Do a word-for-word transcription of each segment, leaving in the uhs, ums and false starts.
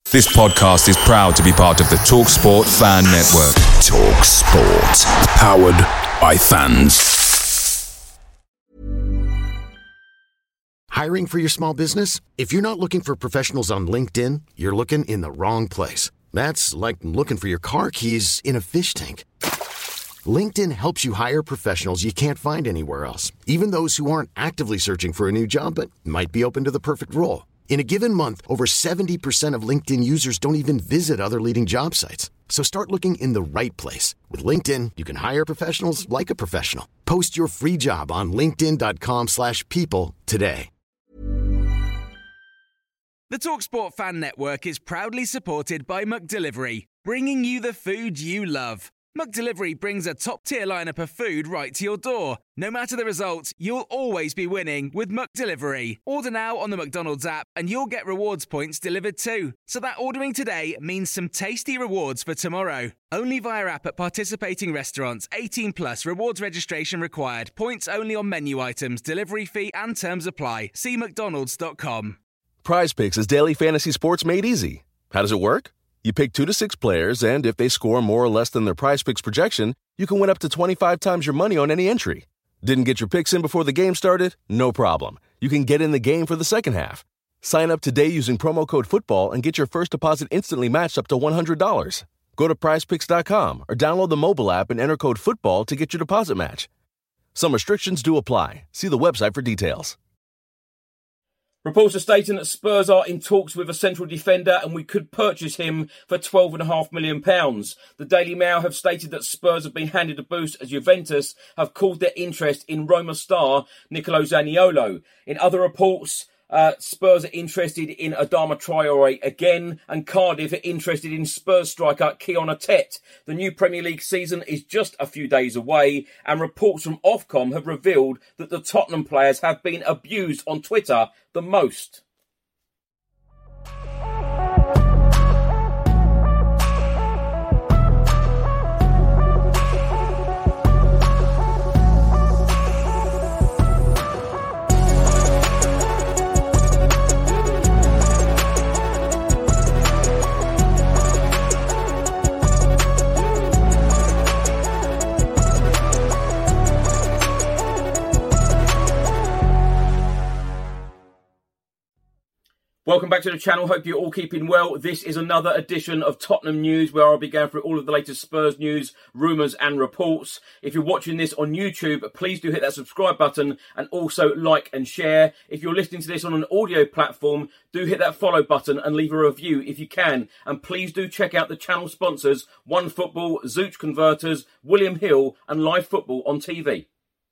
This podcast is proud to be part of the TalkSport Fan Network. TalkSport. Powered by fans. Hiring for your small business? If you're not looking for professionals on LinkedIn, you're looking in the wrong place. That's like looking for your car keys in a fish tank. LinkedIn helps you hire professionals you can't find anywhere else, even those who aren't actively searching for a new job but might be open to the perfect role. In a given month, over seventy percent of LinkedIn users don't even visit other leading job sites. So start looking in the right place. With LinkedIn, you can hire professionals like a professional. Post your free job on linkedin.com slash people today. The TalkSport Fan Network is proudly supported by McDelivery, bringing you the food you love. McDelivery brings a top-tier lineup of food right to your door. No matter the result, you'll always be winning with McDelivery. Order now on the McDonald's app and you'll get rewards points delivered too. So that ordering today means some tasty rewards for tomorrow. Only via app at participating restaurants. eighteen plus rewards registration required. Points only on menu items. Delivery fee and terms apply. See mcdonalds dot com. PrizePicks is daily fantasy sports made easy. How does it work? You pick two to six players, and if they score more or less than their PrizePicks projection, you can win up to twenty-five times your money on any entry. Didn't get your picks in before the game started? No problem. You can get in the game for the second half. Sign up today using promo code FOOTBALL and get your first deposit instantly matched up to one hundred dollars. Go to prize picks dot com or download the mobile app and enter code FOOTBALL to get your deposit match. Some restrictions do apply. See the website for details. Reports are stating that Spurs are in talks with a central defender and we could purchase him for twelve point five million pounds. The Daily Mail have stated that Spurs have been handed a boost as Juventus have called their interest in Roma star Nicolo Zaniolo. In other reports, uh, Spurs are interested in Adama Traore again, and Cardiff are interested in Spurs striker Keon Atet. The new Premier League season is just a few days away, and reports from Ofcom have revealed that the Tottenham players have been abused on Twitter the most. Welcome back to the channel. Hope you're all keeping well. This is another edition of Tottenham News, where I'll be going through all of the latest Spurs news, rumours and reports. If you're watching this on YouTube, please do hit that subscribe button and also like and share. If you're listening to this on an audio platform, do hit that follow button and leave a review if you can. And please do check out the channel sponsors, OneFootball, Zooch Converters, William Hill and Live Football on T V.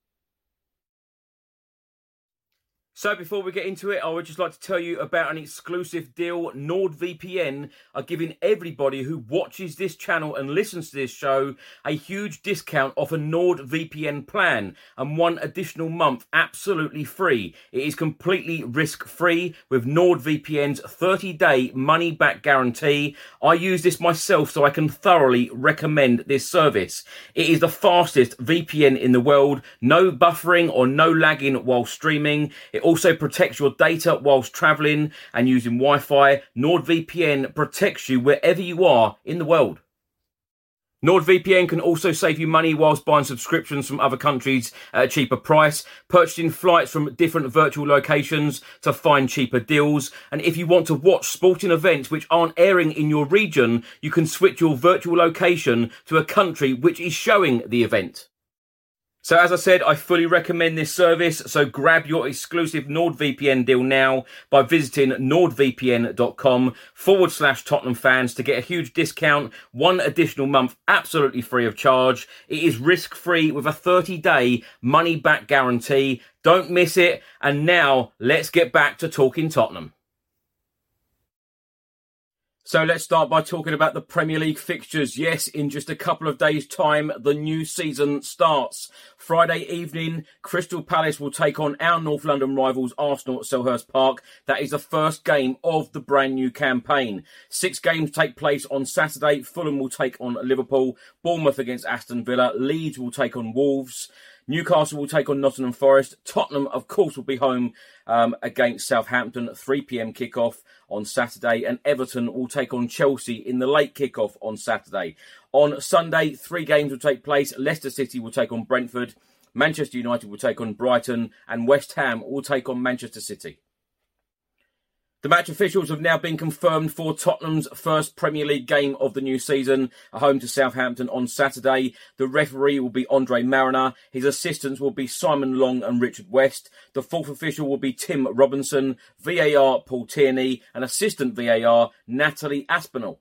So before we get into it, I would just like to tell you about an exclusive deal. NordVPN are giving everybody who watches this channel and listens to this show a huge discount off a NordVPN plan and one additional month absolutely free. It is completely risk-free with NordVPN's thirty-day money-back guarantee. I use this myself, so I can thoroughly recommend this service. It is the fastest V P N in the world. No buffering or no lagging while streaming. It also protects your data whilst travelling and using Wi-Fi. NordVPN protects you wherever you are in the world. NordVPN can also save you money whilst buying subscriptions from other countries at a cheaper price, purchasing flights from different virtual locations to find cheaper deals. And if you want to watch sporting events which aren't airing in your region, you can switch your virtual location to a country which is showing the event. So as I said, I fully recommend this service, so grab your exclusive NordVPN deal now by visiting nordvpn.com forward slash Tottenham fans to get a huge discount, one additional month absolutely free of charge. It is risk-free with a thirty-day money-back guarantee. Don't miss it. And now, let's get back to talking Tottenham. So let's start by talking about the Premier League fixtures. Yes, in just a couple of days' time, the new season starts. Friday evening, Crystal Palace will take on our North London rivals Arsenal at Selhurst Park. That is the first game of the brand new campaign. Six games take place on Saturday. Fulham will take on Liverpool. Bournemouth against Aston Villa. Leeds will take on Wolves. Newcastle will take on Nottingham Forest. Tottenham, of course, will be home um, against Southampton, three p.m. kickoff on Saturday. And Everton will take on Chelsea in the late kickoff on Saturday. On Sunday, three games will take place. Leicester City will take on Brentford. Manchester United will take on Brighton. And West Ham will take on Manchester City. The match officials have now been confirmed for Tottenham's first Premier League game of the new season, at home to Southampton on Saturday. The referee will be Andre Mariner. His assistants will be Simon Long and Richard West. The fourth official will be Tim Robinson. V A R Paul Tierney and assistant V A R Natalie Aspinall.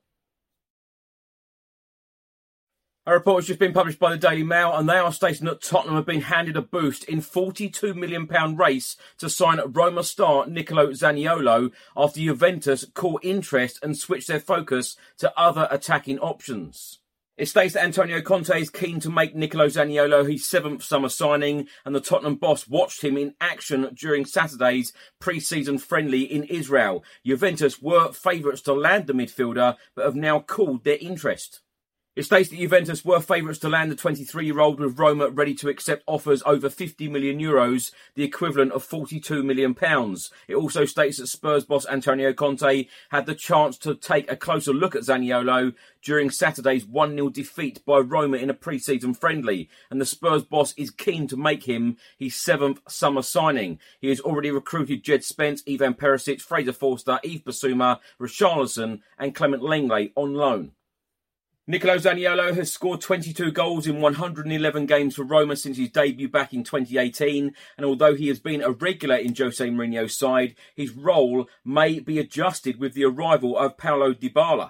A report has just been published by the Daily Mail, and they are stating that Tottenham have been handed a boost in forty-two million pounds race to sign Roma star Nicolo Zaniolo after Juventus caught interest and switched their focus to other attacking options. It states that Antonio Conte is keen to make Nicolo Zaniolo his seventh summer signing, and the Tottenham boss watched him in action during Saturday's pre-season friendly in Israel. Juventus were favourites to land the midfielder, but have now cooled their interest. It states that Juventus were favourites to land the twenty-three-year-old, with Roma ready to accept offers over fifty million euros, the equivalent of forty-two million pounds. It also states that Spurs boss Antonio Conte had the chance to take a closer look at Zaniolo during Saturday's one nil defeat by Roma in a pre-season friendly, and the Spurs boss is keen to make him his seventh summer signing. He has already recruited Jed Spence, Ivan Perisic, Fraser Forster, Yves Bissouma, Richarlison and Clement Lenglet on loan. Nicolo Zaniolo has scored twenty-two goals in one hundred eleven games for Roma since his debut back in twenty eighteen, and although he has been a regular in Jose Mourinho's side, his role may be adjusted with the arrival of Paulo Dybala.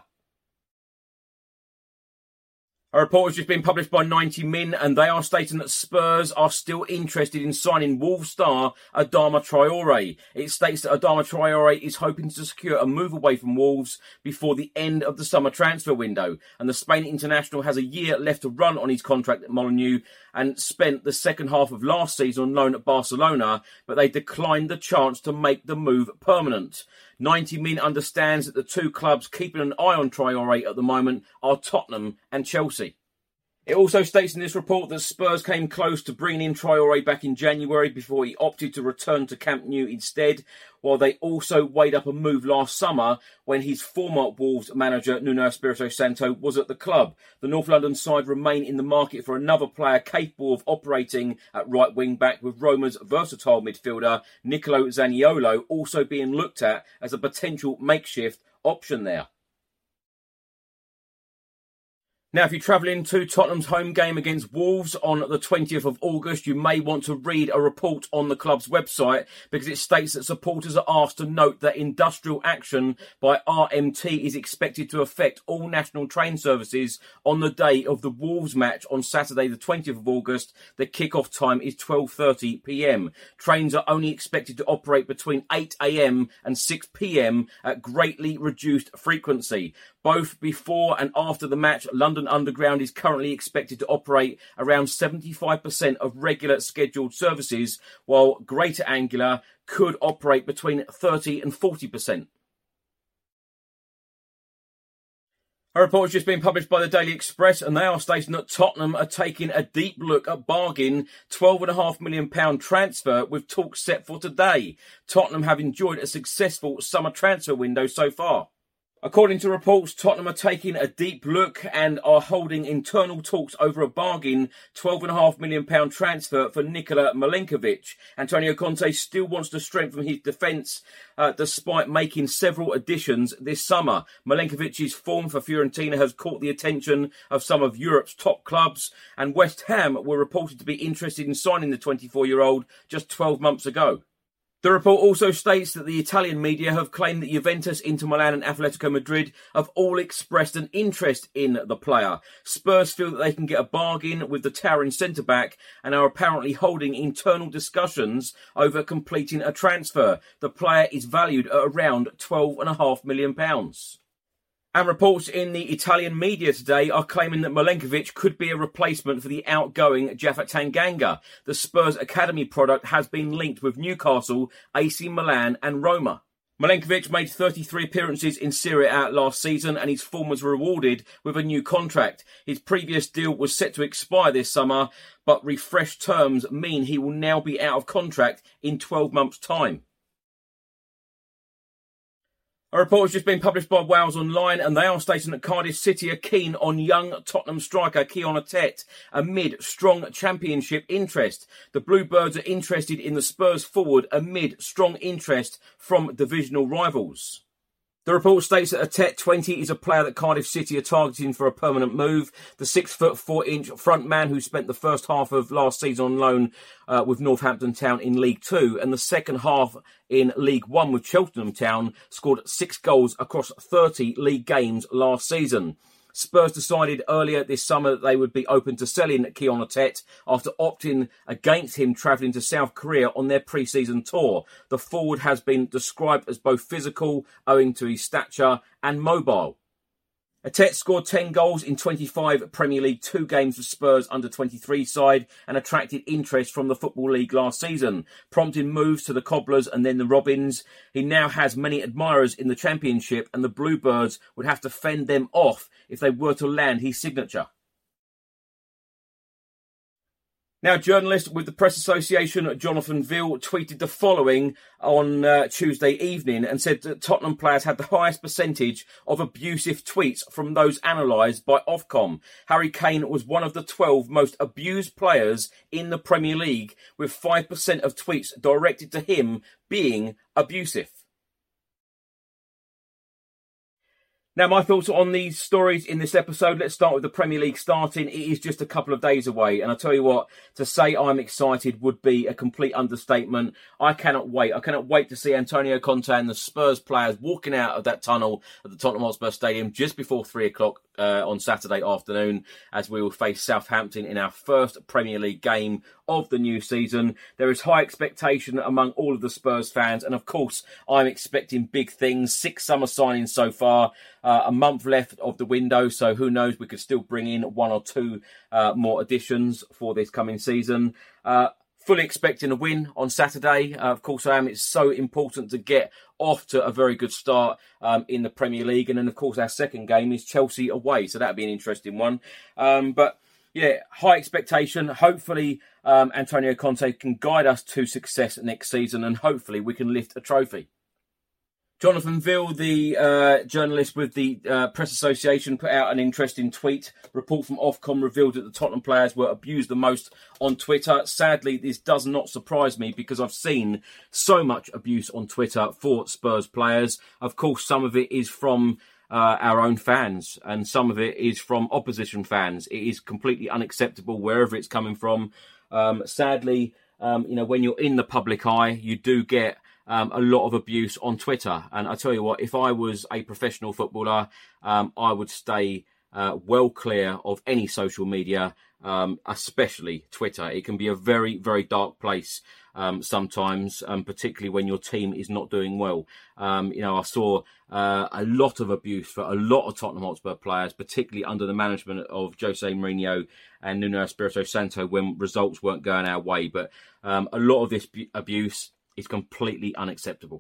A report has just been published by ninety min, and they are stating that Spurs are still interested in signing Wolves star Adama Traore. It states that Adama Traore is hoping to secure a move away from Wolves before the end of the summer transfer window, and the Spain international has a year left to run on his contract at Molineux and spent the second half of last season on loan at Barcelona, but they declined the chance to make the move permanent. ninety min understands that the two clubs keeping an eye on Traore at the moment are Tottenham and Chelsea. It also states in this report that Spurs came close to bringing in Traore back in January before he opted to return to Camp Nou instead, while they also weighed up a move last summer when his former Wolves manager Nuno Espirito Santo was at the club. The North London side remain in the market for another player capable of operating at right wing back, with Roma's versatile midfielder Nicolo Zaniolo also being looked at as a potential makeshift option there. Now, if you're travelling to Tottenham's home game against Wolves on the twentieth of August, you may want to read a report on the club's website, because it states that supporters are asked to note that industrial action by R M T is expected to affect all national train services on the day of the Wolves match on Saturday the twentieth of August. The kick-off time is twelve thirty p m. Trains are only expected to operate between eight a m and six p m at greatly reduced frequency. Both before and after the match, London Underground is currently expected to operate around seventy-five percent of regular scheduled services, while Greater Anglia could operate between thirty and forty percent. A report has just been published by the Daily Express, and they are stating that Tottenham are taking a deep look at bargain twelve point five million pounds transfer, with talks set for today. Tottenham have enjoyed a successful summer transfer window so far. According to reports, Tottenham are taking a deep look and are holding internal talks over a bargain twelve point five million pounds transfer for Nikola Milenkovic. Antonio Conte still wants to strengthen his defence uh, despite making several additions this summer. Milenkovic's form for Fiorentina has caught the attention of some of Europe's top clubs, and West Ham were reported to be interested in signing the twenty-four-year-old just twelve months ago. The report also states that the Italian media have claimed that Juventus, Inter Milan and Atletico Madrid have all expressed an interest in the player. Spurs feel that they can get a bargain with the towering centre-back and are apparently holding internal discussions over completing a transfer. The player is valued at around twelve point five million pounds. And reports in the Italian media today are claiming that Milenkovic could be a replacement for the outgoing Japhet Tanganga. The Spurs Academy product has been linked with Newcastle, A C Milan and Roma. Milenkovic made thirty-three appearances in Serie A last season and his form was rewarded with a new contract. His previous deal was set to expire this summer, but refreshed terms mean he will now be out of contract in twelve months' time. A report has just been published by Wales Online and they are stating that Cardiff City are keen on young Tottenham striker Kion Etete amid strong championship interest. The Bluebirds are interested in the Spurs forward amid strong interest from divisional rivals. The report states that Etete, twenty, is a player that Cardiff City are targeting for a permanent move. The six foot four inch front man who spent the first half of last season on loan uh, with Northampton Town in League Two and the second half in League One with Cheltenham Town scored six goals across thirty league games last season. Spurs decided earlier this summer that they would be open to selling Kion Etete after opting against him travelling to South Korea on their pre-season tour. The forward has been described as both physical, owing to his stature, and mobile. Etete scored ten goals in twenty-five Premier League two games for Spurs under twenty-three side and attracted interest from the Football League last season, prompting moves to the Cobblers and then the Robins. He now has many admirers in the Championship and the Bluebirds would have to fend them off if they were to land his signature. Now, journalist with the Press Association, Jonathan Veal, tweeted the following on uh, Tuesday evening and said that Tottenham players had the highest percentage of abusive tweets from those analysed by Ofcom. Harry Kane was one of the twelve most abused players in the Premier League, with five percent of tweets directed to him being abusive. Now, my thoughts on these stories in this episode. Let's start with the Premier League starting. It is just a couple of days away. And I tell you what, to say I'm excited would be a complete understatement. I cannot wait. I cannot wait to see Antonio Conte and the Spurs players walking out of that tunnel at the Tottenham Hotspur Stadium just before three o'clock uh, on Saturday afternoon as we will face Southampton in our first Premier League game of the new season. There is high expectation among all of the Spurs fans. And of course, I'm expecting big things. Six summer signings so far. Uh, a month left of the window, so who knows, we could still bring in one or two uh, more additions for this coming season. Uh, fully expecting a win on Saturday. Uh, of course I am. It's so important to get off to a very good start um, in the Premier League. And then, of course, our second game is Chelsea away, so that'll be an interesting one. Um, but, yeah, high expectation. Hopefully um, Antonio Conte can guide us to success next season and hopefully we can lift a trophy. Jonathan Veal, the uh, journalist with the uh, Press Association, put out an interesting tweet. Report from Ofcom revealed that the Tottenham players were abused the most on Twitter. Sadly, this does not surprise me because I've seen so much abuse on Twitter for Spurs players. Of course, some of it is from uh, our own fans and some of it is from opposition fans. It is completely unacceptable wherever it's coming from. Um, sadly, um, you know, when you're in the public eye, you do get Um, a lot of abuse on Twitter. And I tell you what, if I was a professional footballer, um, I would stay uh, well clear of any social media, um, especially Twitter. It can be a very, very dark place um, sometimes, um, particularly when your team is not doing well. Um, you know, I saw uh, a lot of abuse for a lot of Tottenham Hotspur players, particularly under the management of Jose Mourinho and Nuno Espirito Santo when results weren't going our way. But um, a lot of this bu- abuse is completely unacceptable.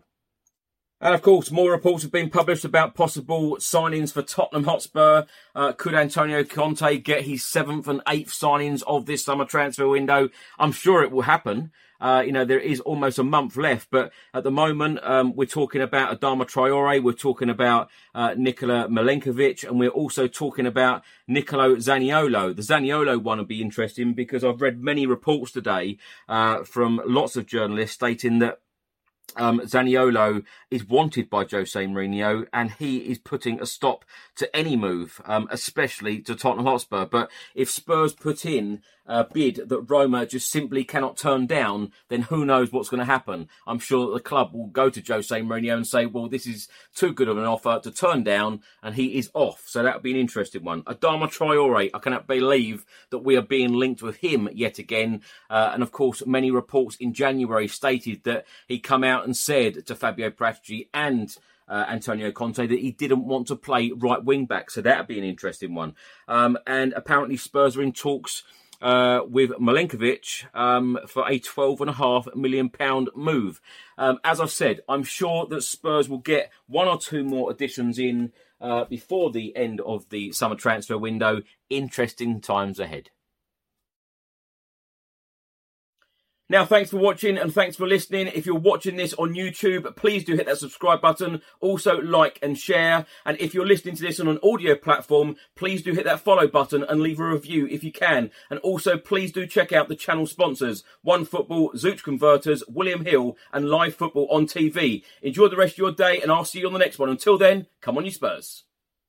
And of course, more reports have been published about possible signings for Tottenham Hotspur. Uh, could Antonio Conte get his seventh and eighth signings of this summer transfer window? I'm sure it will happen. Uh, you know, there is almost a month left, but at the moment, um, we're talking about Adama Traore, we're talking about uh, Nikola Milenkovic, and we're also talking about Nicolo Zaniolo. The Zaniolo one will be interesting because I've read many reports today uh, from lots of journalists stating that Um, Zaniolo is wanted by Jose Mourinho and he is putting a stop to any move, um, especially to Tottenham Hotspur. But if Spurs put in a bid that Roma just simply cannot turn down, then who knows what's going to happen. I'm sure that the club will go to Jose Mourinho and say, well, this is too good of an offer to turn down, and he is off. So that would be an interesting one. Adama Traore, I cannot believe that we are being linked with him yet again. Uh, and of course, many reports in January stated that he come out and said to Fabio Paratici and uh, Antonio Conte that he didn't want to play right wing back. So that would be an interesting one. Um, and apparently Spurs are in talks uh, with Milenkovic um, for a twelve point five million pounds move. Um, as I've said, I'm sure that Spurs will get one or two more additions in uh, before the end of the summer transfer window. Interesting times ahead. Now, thanks for watching and thanks for listening. If you're watching this on YouTube, please do hit that subscribe button. Also, like and share. And if you're listening to this on an audio platform, please do hit that follow button and leave a review if you can. And also, please do check out the channel sponsors, OneFootball, Zooch Converters, William Hill, and Live Football on T V. Enjoy the rest of your day, and I'll see you on the next one. Until then, come on, you Spurs.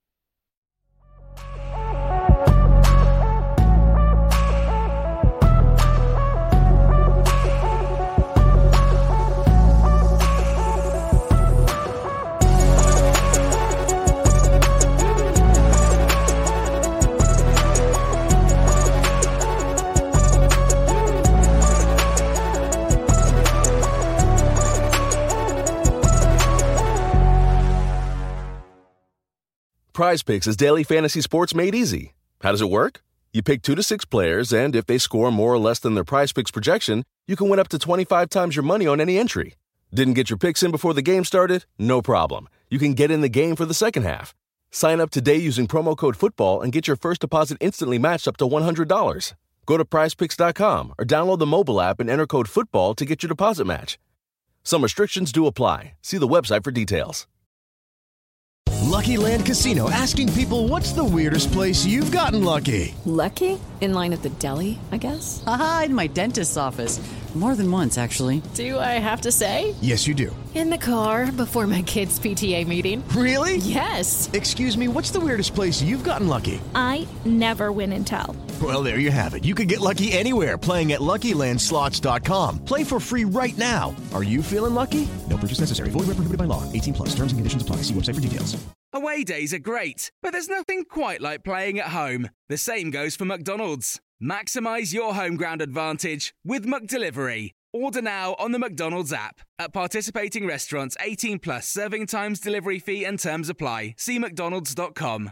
PrizePicks is daily fantasy sports made easy. How does it work? You pick two to six players, and if they score more or less than their PrizePicks projection, you can win up to twenty-five times your money on any entry. Didn't get your picks in before the game started? No problem. You can get in the game for the second half. Sign up today using promo code FOOTBALL and get your first deposit instantly matched up to one hundred dollars. Go to prize picks dot com or download the mobile app and enter code FOOTBALL to get your deposit match. Some restrictions do apply. See the website for details. Lucky Land Casino, asking people, what's the weirdest place you've gotten lucky? Lucky? In line at the deli, I guess? Aha, in my dentist's office. More than once, actually. Do I have to say? Yes, you do. In the car before my kids' P T A meeting. Really? Yes. Excuse me, what's the weirdest place you've gotten lucky? I never win and tell. Well, there you have it. You can get lucky anywhere, playing at Lucky Land Slots dot com. Play for free right now. Are you feeling lucky? No purchase necessary. Void where prohibited by law. eighteen plus. Terms and conditions apply. See website for details. Away days are great, but there's nothing quite like playing at home. The same goes for McDonald's. Maximise your home ground advantage with McDelivery. Order now on the McDonald's app. At participating restaurants, eighteen plus, serving times, delivery fee and terms apply. See mcdonalds dot com.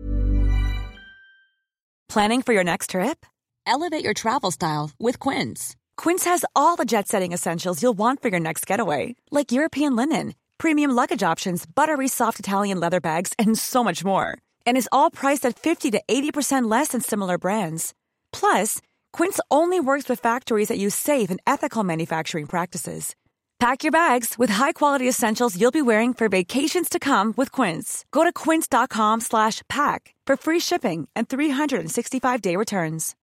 Planning for your next trip? Elevate your travel style with Quince. Quince has all the jet-setting essentials you'll want for your next getaway, like European linen, premium luggage options, buttery soft Italian leather bags, and so much more. And is all priced at fifty to eighty percent less than similar brands. Plus, Quince only works with factories that use safe and ethical manufacturing practices. Pack your bags with high-quality essentials you'll be wearing for vacations to come with Quince. Go to quince dot com slash pack for free shipping and three sixty-five day returns.